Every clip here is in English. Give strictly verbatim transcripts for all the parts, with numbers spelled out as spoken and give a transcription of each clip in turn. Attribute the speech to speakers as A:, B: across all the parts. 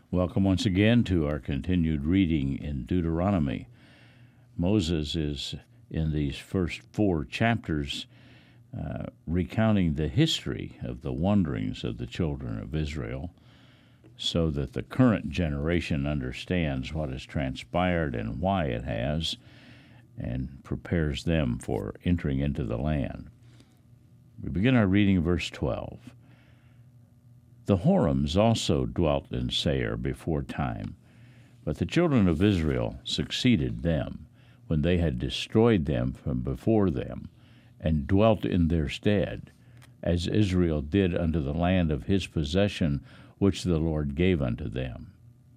A: Welcome once again to our continued reading in Deuteronomy. Moses is in these first four chapters uh, recounting the history of the wanderings of the children of Israel so that the current generation understands what has transpired and why it has and prepares them for entering into the land. We begin our reading in verse twelve. The Horims also dwelt in Seir before time, but the children of Israel succeeded them when they had destroyed them from before them, and dwelt in their stead, as Israel did unto the land of his possession, which the Lord gave unto them.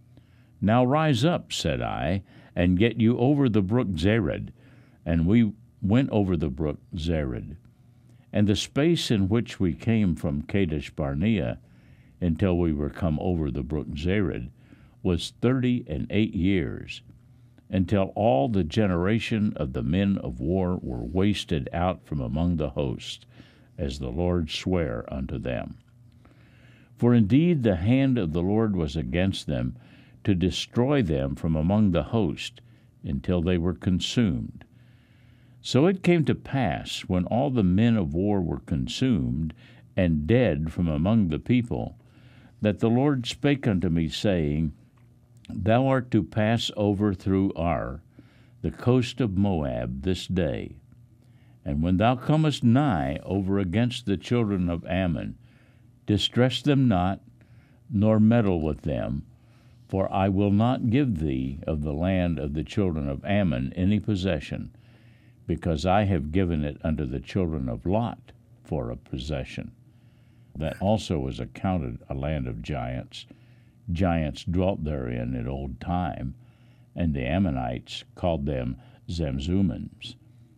A: Now rise up, said I, and get you over the brook Zered. And we went over the brook Zered. And the space in which we came from Kadesh Barnea until we were come over the brook Zered was thirty and eight years, until all the generation of the men of war were wasted out from among the host, as the Lord sware unto them. For indeed the hand of the Lord was against them, to destroy them from among the host, until they were consumed. So it came to pass, when all the men of war were consumed, and dead from among the people, that the Lord spake unto me, saying, Thou art to pass over through Ar, the coast of Moab, this day. And when thou comest nigh over against the children of Ammon, distress them not, nor meddle with them, for I will not give thee of the land of the children of Ammon any possession, because I have given it unto the children of Lot for a possession. That also was accounted a land of giants. Giants dwelt therein in old time, and the Ammonites called them Zamzummins.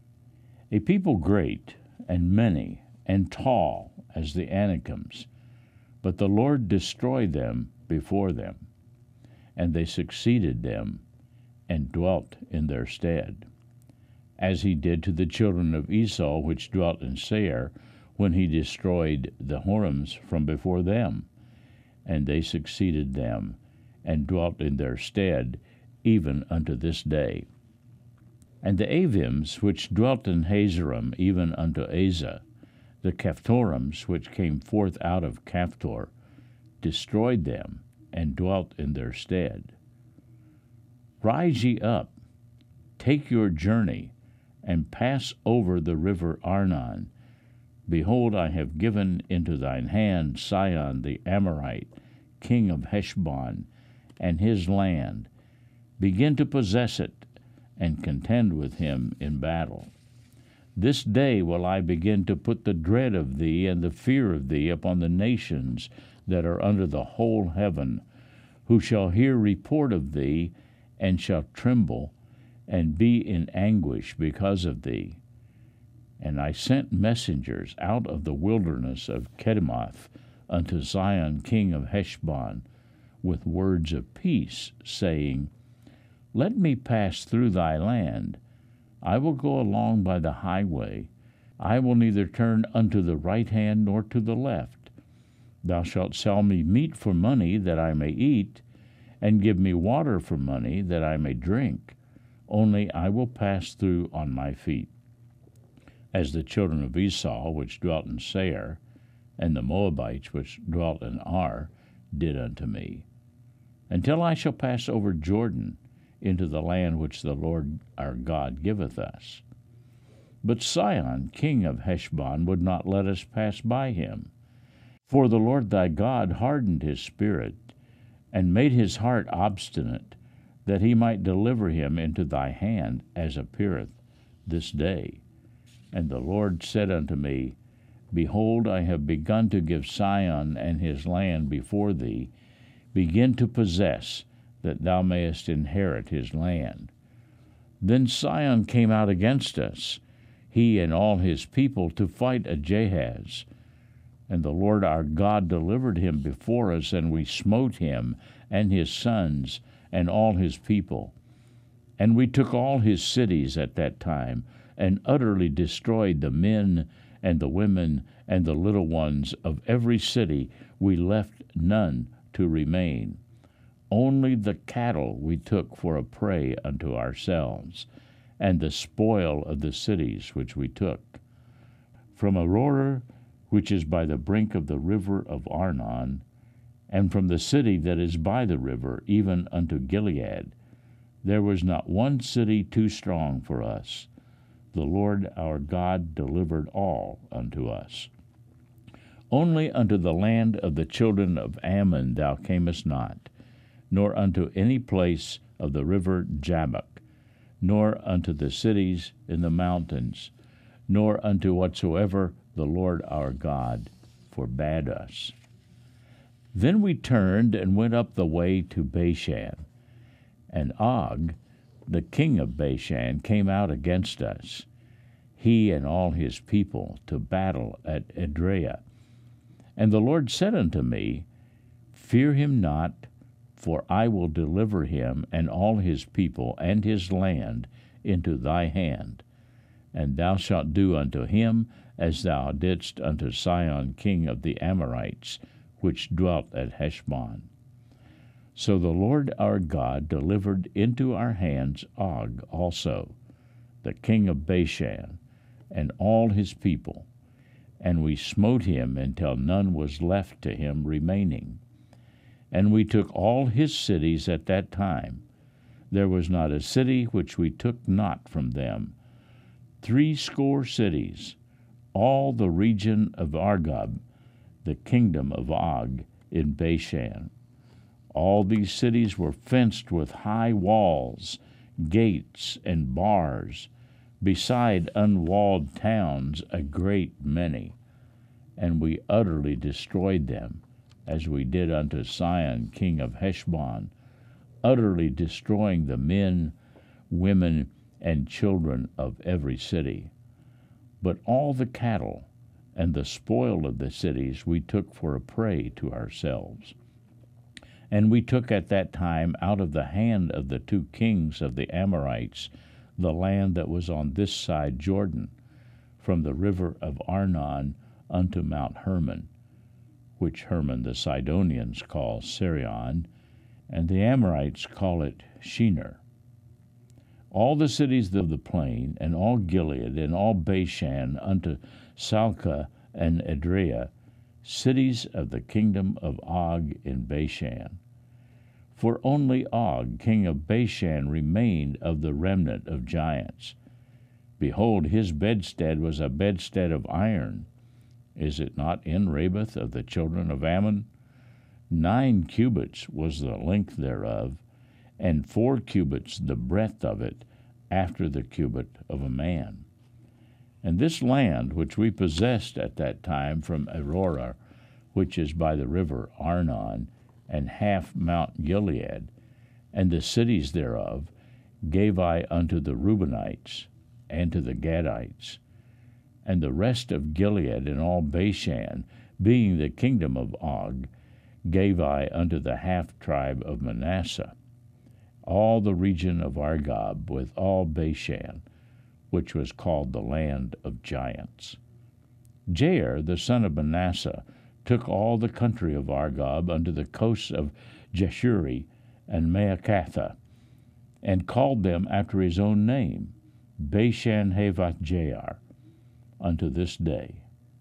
A: A people great, and many, and tall as the Anakims, but the Lord destroyed them before them, and they succeeded them, and dwelt in their stead, as he did to the children of Esau which dwelt in Seir, when he destroyed the Horims from before them, and they succeeded them, and dwelt in their stead, even unto this day. And the Avims which dwelt in Hazerim, even unto Asa, the Caphtorims which came forth out of Caphtor, destroyed them, and dwelt in their stead. Rise ye up, take your journey, and pass over the river Arnon. Behold, I have given into thine hand Sihon the Amorite, king of Heshbon, and his land. Begin to possess it, and contend with him in battle. This day will I begin to put the dread of thee and the fear of thee upon the nations that are under the whole heaven, who shall hear report of thee, and shall tremble, and be in anguish because of thee. And I sent messengers out of the wilderness of Kedemoth unto Sihon king of Heshbon, with words of peace, saying, Let me pass through thy land. I will go along by the highway. I will neither turn unto the right hand nor to the left. Thou shalt sell me meat for money, that I may eat, and give me water for money, that I may drink. Only I will pass through on my feet. As the children of Esau, which dwelt in Seir, and the Moabites, which dwelt in Ar, did unto me, until I shall pass over Jordan into the land which the Lord our God giveth us. But Sihon, king of Heshbon, would not let us pass by him. For the Lord thy God hardened his spirit, and made his heart obstinate, that he might deliver him into thy hand, as appeareth this day. And the Lord said unto me, Behold, I have begun to give Sihon and his land before thee. Begin to possess, that thou mayest inherit his land. Then Sihon came out against us, he and all his people, to fight Ahaz. And the Lord our God delivered him before us, and we smote him, and his sons, and all his people. And we took all his cities at that time, and utterly destroyed the men and the women and the little ones of every city. We left none to remain. only the cattle we took for a prey unto ourselves, and the spoil of the cities which we took. From Aroer, which is by the brink of the river of Arnon, and from the city that is by the river, even unto Gilead, there was not one city too strong for us. The Lord our God delivered all unto us. Only unto the land of the children of Ammon thou camest not, nor unto any place of the river Jabbok, nor unto the cities in the mountains, nor unto whatsoever the Lord our God forbade us. Then we turned and went up the way to Bashan, and Og, the king of Bashan, came out against us, he and all his people, to battle at Edrei. And the Lord said unto me, Fear him not, for I will deliver him and all his people and his land into thy hand, and thou shalt do unto him as thou didst unto Sihon king of the Amorites, which dwelt at Heshbon. So the Lord our God delivered into our hands Og also, the king of Bashan, and all his people, and we smote him until none was left to him remaining. And we took all his cities at that time. There was not a city which we took not from them. Threescore cities, all the region of Argob, the kingdom of Og, in Bashan. All these cities were fenced with high walls, gates, and bars, beside unwalled towns a great many. And we utterly destroyed them, as we did unto Sihon king of Heshbon, utterly destroying the men, women, and children of every city. But all the cattle and the spoil of the cities we took for a prey to ourselves. And we took at that time out of the hand of the two kings of the Amorites the land that was on this side Jordan, from the river of Arnon unto Mount Hermon, which Hermon the Sidonians call Sirion, and the Amorites call it Shinar. All the cities of the plain, and all Gilead, and all Bashan, unto Salcah and Edrei, cities of the kingdom of Og in Bashan. For only Og, king of Bashan, remained of the remnant of giants. Behold, his bedstead was a bedstead of iron. Is it not in Rabbath of the children of Ammon? Nine cubits was the length thereof, and four cubits the breadth of it, after the cubit of a man. And this land which we possessed at that time from Aroer, which is by the river Arnon, and half Mount Gilead, and the cities thereof, gave I unto the Reubenites, and to the Gadites. And the rest of Gilead and all Bashan, being the kingdom of Og, gave I unto the half tribe of Manasseh. All the region of Argob with all Bashan, which was called the land of giants. Jair, the son of Manasseh, took all the country of Argob unto the coasts of Jeshuri and Maacatha, and called them after his own name, Bashan Havoth Jair, unto this day.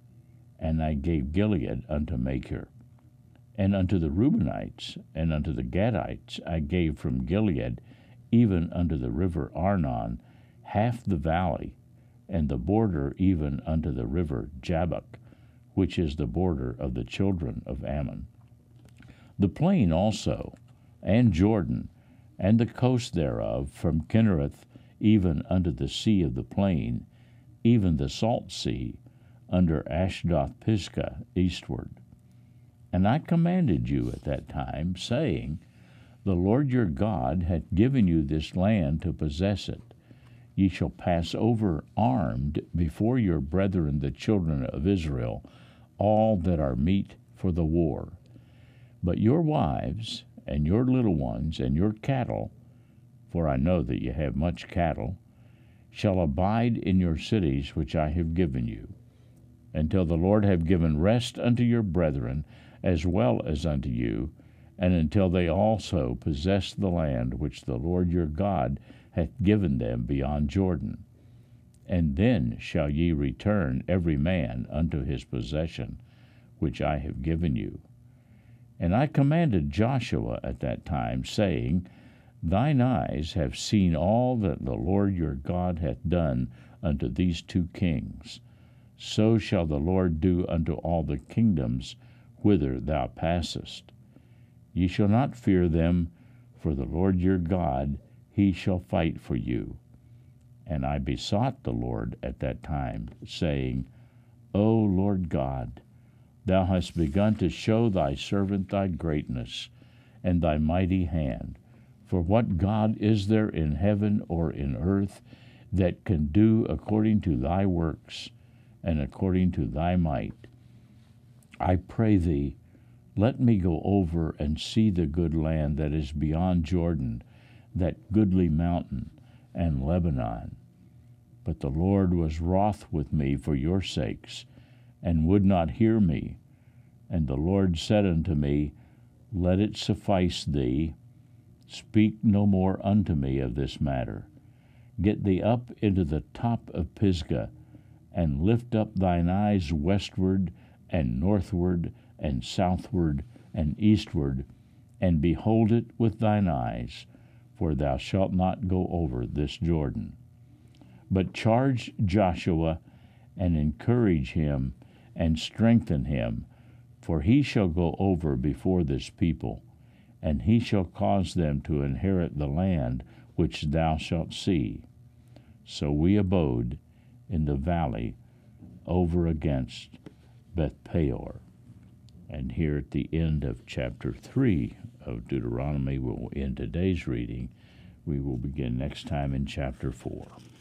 A: And I gave Gilead unto Machir. And unto the Reubenites and unto the Gadites I gave from Gilead, even unto the river Arnon, half the valley, and the border even unto the river Jabbok, which is the border of the children of Ammon. The plain also, and Jordan, and the coast thereof, from Kinnereth even unto the sea of the plain, even the salt sea, under Ashdoth Pisgah eastward. And I commanded you at that time, saying, The Lord your God hath given you this land to possess it. Ye shall pass over armed before your brethren the children of Israel, all that are meet for the war. But your wives, and your little ones, and your cattle, for I know that ye have much cattle, shall abide in your cities which I have given you, until the Lord have given rest unto your brethren, as well as unto you, and until they also possess the land which the Lord your God hath given them beyond Jordan. And then shall ye return every man unto his possession, which I have given you. And I commanded Joshua at that time, saying, Thine eyes have seen all that the Lord your God hath done unto these two kings. So shall the Lord do unto all the kingdoms whither thou passest. Ye shall not fear them, for the Lord your God, he shall fight for you. And I besought the Lord at that time, saying, O Lord God, thou hast begun to show thy servant thy greatness and thy mighty hand. For what God is there in heaven or in earth that can do according to thy works and according to thy might? I pray thee, let me go over and see the good land that is beyond Jordan, that goodly mountain, and Lebanon. But the Lord was wroth with me for your sakes, and would not hear me. And the Lord said unto me, Let it suffice thee. Speak no more unto me of this matter. Get thee up into the top of Pisgah, and lift up thine eyes westward, and northward, and southward, and eastward, and behold it with thine eyes, for thou shalt not go over this Jordan. But charge Joshua, and encourage him, and strengthen him, for he shall go over before this people, and he shall cause them to inherit the land which thou shalt see. So we abode in the valley over against Beth Peor. And here at the end of chapter three of Deuteronomy, we'll end today's reading. We will begin next time in chapter four.